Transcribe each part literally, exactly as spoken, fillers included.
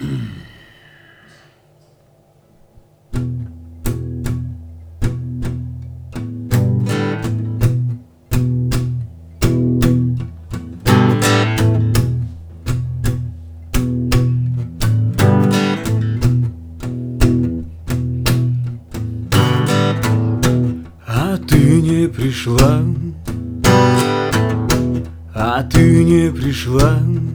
А ты не пришла, а ты не пришла,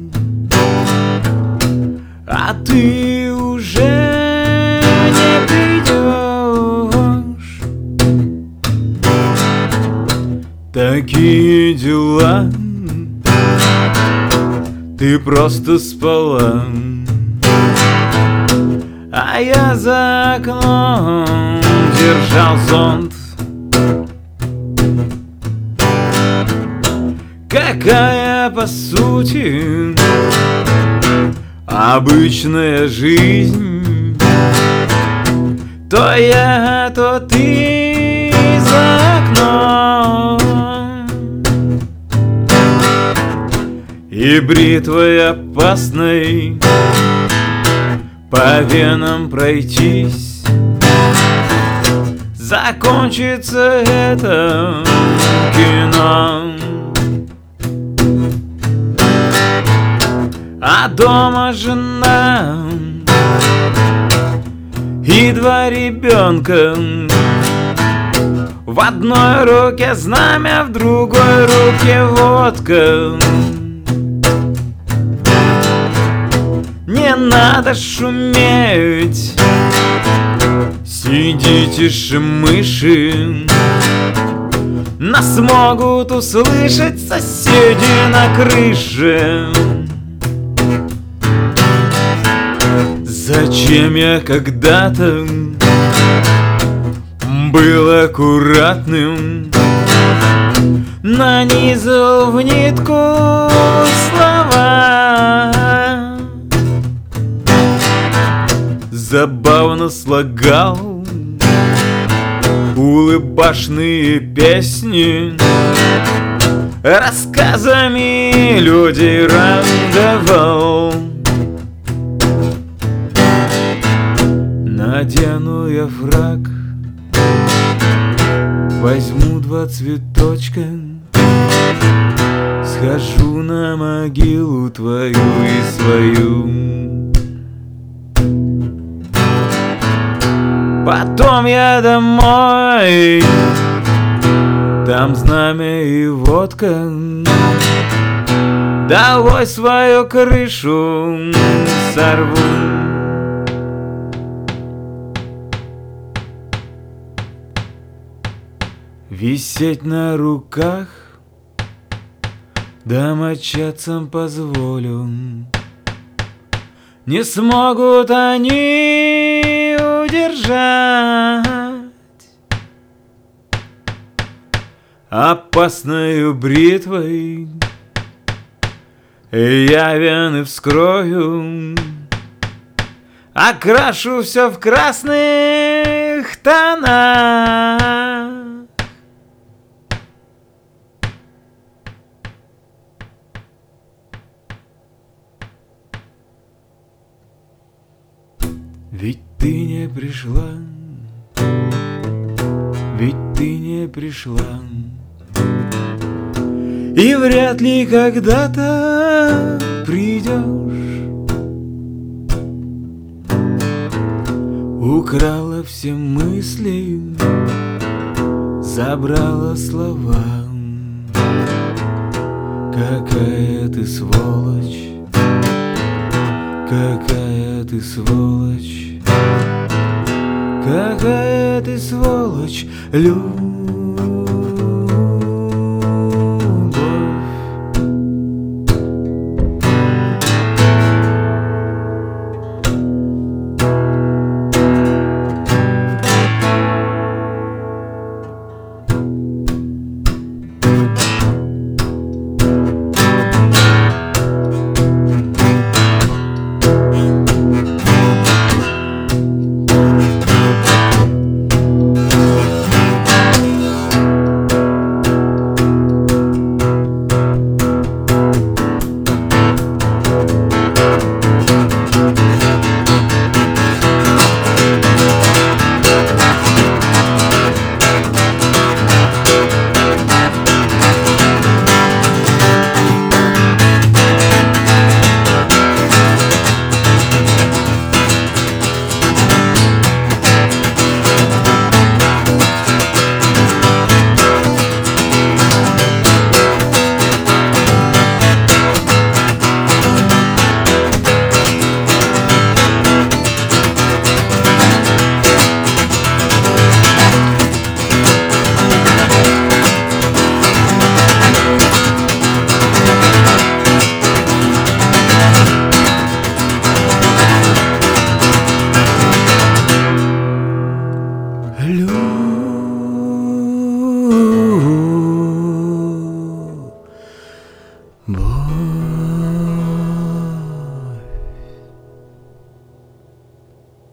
а ты уже не придешь. Такие дела, ты просто спала, а я за окном держал зонт. Какая, по сути, обычная жизнь. То я, то ты за окном. И бритвой опасной по венам пройтись. Закончится это кино. А дома жена и два ребенка. В одной руке знамя, в другой руке водка. Не надо шуметь, сидите же мыши. Нас могут услышать соседи на крыше. Зачем я когда-то был аккуратным, нанизал в нитку слова, забавно слагал улыбашные песни, рассказами людей радовал. Надену я фрак, возьму два цветочка, схожу на могилу твою и свою. Потом я домой, там знамя и водка. Долой свою крышу сорву. Висеть на руках домочадцам позволю. Не смогут они удержать опасною бритвой. Я вены вскрою, окрашу все в красных тонах. Ведь ты не пришла, ведь ты не пришла, и вряд ли когда-то придешь. Украла все мысли, забрала слова. Какая ты сволочь, какая ты сволочь, какая ты сволочь, Люся.